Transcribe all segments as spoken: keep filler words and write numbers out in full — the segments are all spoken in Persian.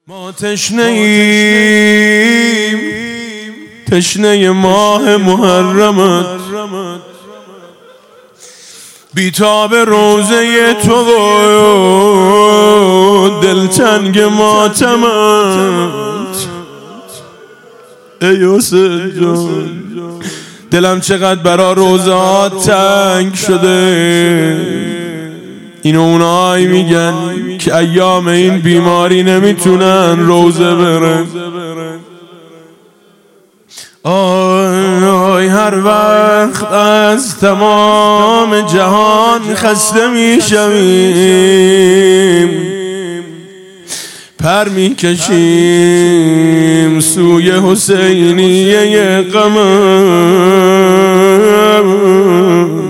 ما تشنه ایم تشنه ماه محرمت، بیتاب روزه تو دلتنگ ماتمت. ای حسین جان دلم چقدر برا روزات تنگ شده. اینو اونایی میگن که ایام این بیماری نمیتونن روزه برن. آی آی هر وقت از تمام جهان خسته میشویم، پر میکشیم سوی حسینیه غمم.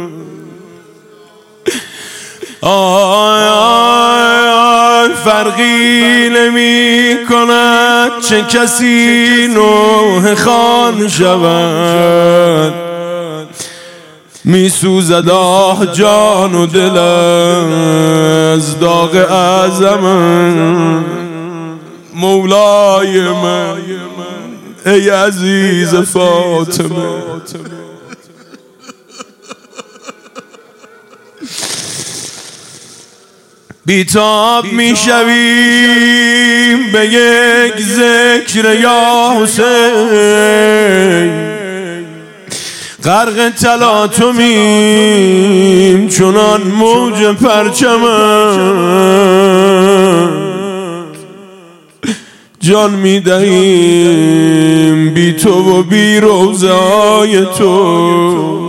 آی آی آی فرقی نمی کند چه کسی نوح خان شود، می سوزد آه جان و دل از داغ اعظم. مولای من ای عزیز فاطمه، بیتاب میشویم به یک ذکر یا حسین، غرق تلاطمیم چنان موج پرچمت. جان میدهیم بی تو و بی روضه‌های تو،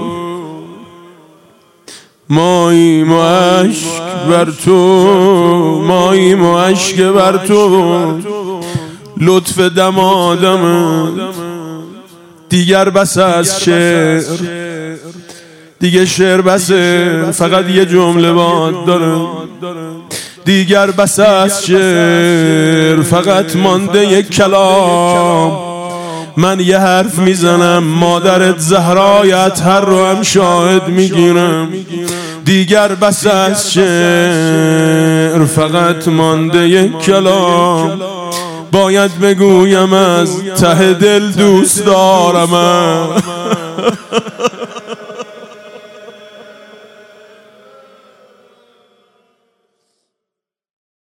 ماییم و عشق بر تو، ماییم و عشق بر تو. لطف دمادم دیگر بس از شعر، دیگه شعر بسه فقط یه جمله باد داره. دیگر بس از شعر فقط مانده یک کلام. من یه حرف میزنم مادرت زهرایت هر رو هم شاهد میگیرم. دیگر بس از شعر فقط مانده یک کلام. باید بگویم از ته دل دوست دارم.